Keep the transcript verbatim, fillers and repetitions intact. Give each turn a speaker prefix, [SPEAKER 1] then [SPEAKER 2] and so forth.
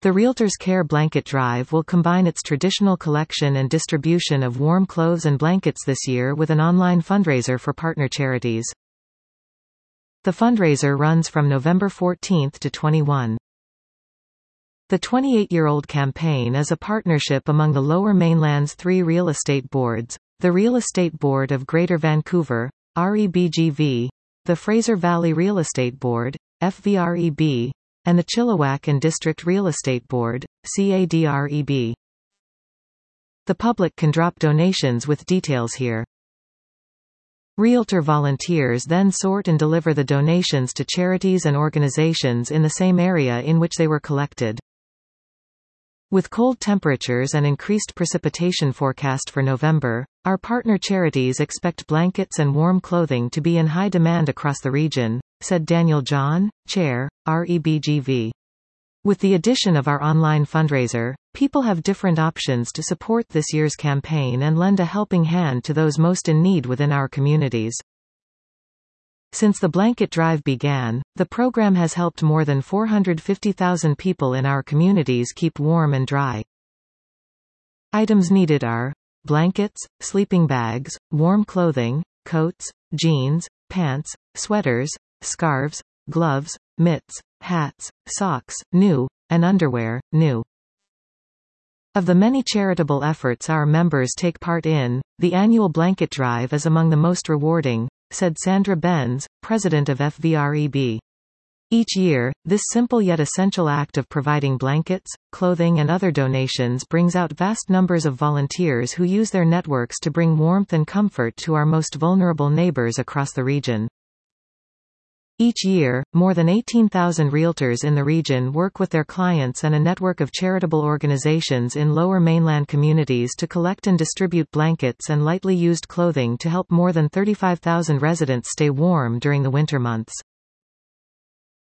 [SPEAKER 1] The Realtors Care Blanket Drive will combine its traditional collection and distribution of warm clothes and blankets this year with an online fundraiser for partner charities. The fundraiser runs from November fourteenth to twenty-first. The twenty-eight-year-old campaign is a partnership among the Lower Mainland's three real estate boards, the Real Estate Board of Greater Vancouver, R E B G V, the Fraser Valley Real Estate Board, F V R E B, and the Chilliwack and District Real Estate Board, C A D R E B. The public can drop donations with details here. Realtor volunteers then sort and deliver the donations to charities and organizations in the same area in which they were collected. With cold temperatures and increased precipitation forecast for November, our partner charities expect blankets and warm clothing to be in high demand across the region, said Daniel John, Chair, R E B G V. With the addition of our online fundraiser, people have different options to support this year's campaign and lend a helping hand to those most in need within our communities. Since the blanket drive began, the program has helped more than four hundred fifty thousand people in our communities keep warm and dry. Items needed are blankets, sleeping bags, warm clothing, coats, jeans, pants, sweaters, scarves, gloves, mitts, hats, socks, new, and underwear, new. Of the many charitable efforts our members take part in, the annual blanket drive is among the most rewarding, said Sandra Benz, president of F V R E B. Each year, this simple yet essential act of providing blankets, clothing and other donations brings out vast numbers of volunteers who use their networks to bring warmth and comfort to our most vulnerable neighbors across the region. Each year, more than eighteen thousand realtors in the region work with their clients and a network of charitable organizations in Lower Mainland communities to collect and distribute blankets and lightly used clothing to help more than thirty-five thousand residents stay warm during the winter months.